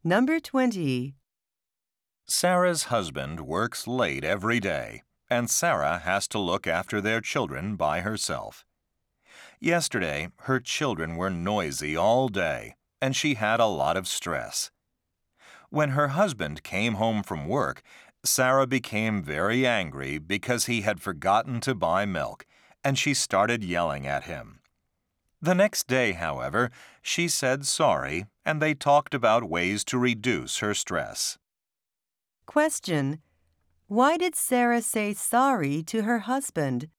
Number 20. Sarah's husband works late every day, and Sarah has to look after their children by herself. Yesterday, her children were noisy all day, and she had a lot of stress. When her husband came home from work, Sarah became very angry because he had forgotten to buy milk, and she started yelling at him. The next day, however, she said sorry, and they talked about ways to reduce her stress. Question. Why did Sarah say sorry to her husband?